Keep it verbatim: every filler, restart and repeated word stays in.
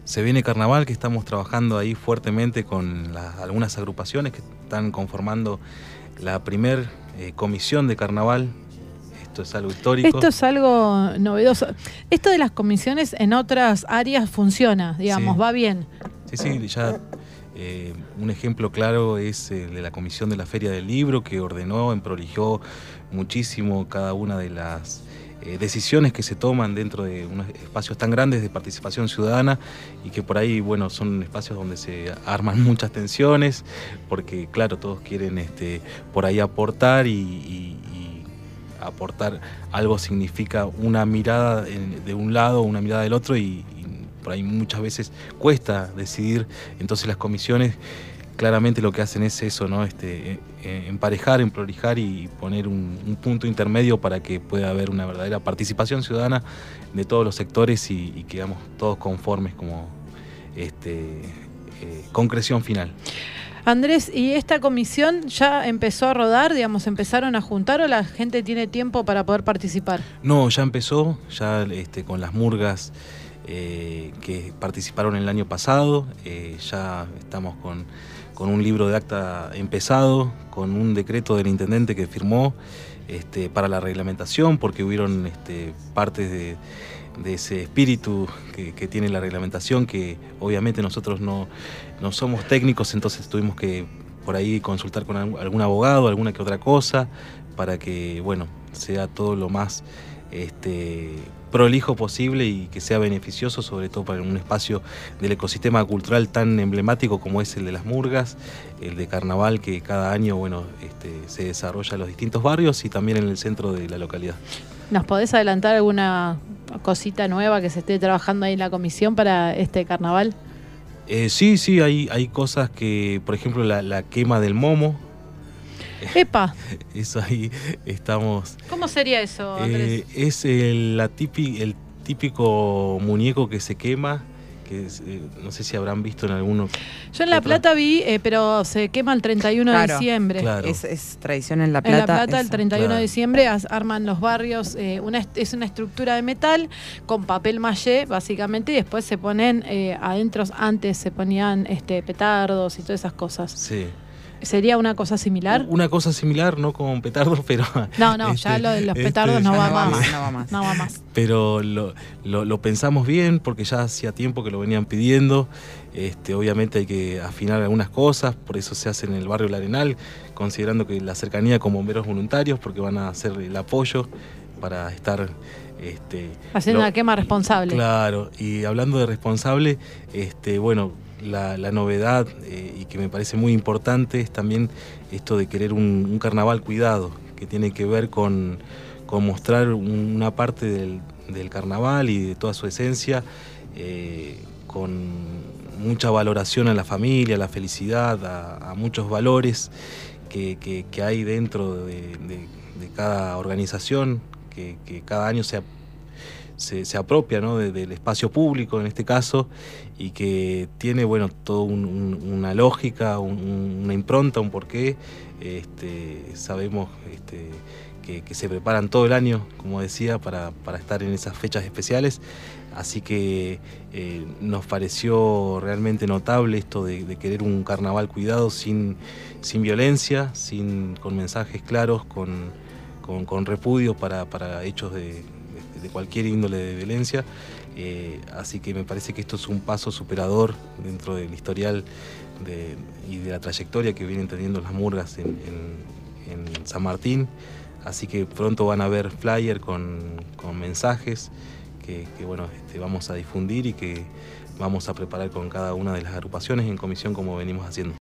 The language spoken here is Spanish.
Se viene carnaval, que estamos trabajando ahí fuertemente con las, algunas agrupaciones que están conformando la primer eh, comisión de carnaval. Esto es algo histórico. Esto es algo novedoso. Esto de las comisiones en otras áreas funciona, digamos, Sí. va bien. Sí, sí, ya eh, un ejemplo claro es el de la comisión de la Feria del Libro, que ordenó, emprolijó muchísimo cada una de las eh, decisiones que se toman dentro de unos espacios tan grandes de participación ciudadana, y que por ahí, bueno, son espacios donde se arman muchas tensiones, porque claro, todos quieren este, por ahí aportar, y, y, y aportar algo significa una mirada en, de un lado, una mirada del otro, y, y por ahí muchas veces cuesta decidir. Entonces las comisiones claramente lo que hacen es eso, ¿no? Este, eh, emparejar, emprolijar y poner un, un punto intermedio para que pueda haber una verdadera participación ciudadana de todos los sectores, y, y quedamos todos conformes como este, eh, concreción final. Andrés, ¿y esta comisión ya empezó a rodar? Digamos, ¿empezaron a juntar o la gente tiene tiempo para poder participar? No, ya empezó, ya este, con las murgas eh, que participaron el año pasado, eh, ya estamos con, con un libro de acta empezado, con un decreto del intendente que firmó este, para la reglamentación, porque hubieron este, partes de, de ese espíritu que, que tiene la reglamentación, que obviamente nosotros no, no somos técnicos, entonces tuvimos que por ahí consultar con algún abogado, alguna que otra cosa, para que, bueno, sea todo lo más este, prolijo posible y que sea beneficioso, sobre todo para un espacio del ecosistema cultural tan emblemático como es el de las murgas, el de carnaval, que cada año, bueno, este, se desarrolla en los distintos barrios y también en el centro de la localidad. ¿Nos podés adelantar alguna cosita nueva que se esté trabajando ahí en la comisión para este carnaval? Eh, sí, sí, hay, hay cosas que, por ejemplo, la, la quema del momo. ¡Epa! Eso ahí estamos. ¿Cómo sería eso, Andrés? Eh, es el, la típico, el típico muñeco que se quema, que es, eh, no sé si habrán visto en alguno. Yo en La otra. Plata vi, eh, pero se quema el treinta y uno Claro, de diciembre. Claro. Es, es tradición en La Plata. En La Plata, el eso. treinta y uno Claro. de diciembre, as- arman los barrios, eh, una, est- es una estructura de metal con papel maché, básicamente, y después se ponen eh, adentro, antes se ponían este, petardos y todas esas cosas. Sí. ¿Sería una cosa similar? Una cosa similar, no con petardos, pero. No, no, este, ya lo de los este, petardos no Ya va no va más. más, no va más. No va más. Pero lo, lo, lo pensamos bien, porque ya hacía tiempo que lo venían pidiendo. Este, obviamente hay que afinar algunas cosas, por eso se hace en el barrio El Arenal, considerando que la cercanía con bomberos voluntarios, porque van a hacer el apoyo para estar este, Haciendo lo- una quema responsable. Claro, y hablando de responsable, este, bueno, la, la novedad eh, y que me parece muy importante es también esto de querer un, un carnaval cuidado, que tiene que ver con, con mostrar una parte del, del carnaval y de toda su esencia, eh, con mucha valoración a la familia, a la felicidad, a, a muchos valores que, que, que hay dentro de, de, de cada organización, que, que cada año se, se, se apropia, ¿no? de, del espacio público en este caso, y que tiene, bueno, toda un, un, una lógica, un, una impronta, un porqué. Este, sabemos este, que, que se preparan todo el año, como decía, para, para estar en esas fechas especiales. Así que eh, nos pareció realmente notable esto de, de querer un carnaval cuidado, sin, sin violencia, sin, con mensajes claros, con, con, con repudio para, para hechos de, de, de cualquier índole de violencia. Eh, así que me parece que esto es un paso superador dentro del historial de, y de la trayectoria que vienen teniendo las murgas en, en, en San Martín. Así que pronto van a ver flyer con, con mensajes que, que bueno, este, vamos a difundir y que vamos a preparar con cada una de las agrupaciones en comisión, como venimos haciendo.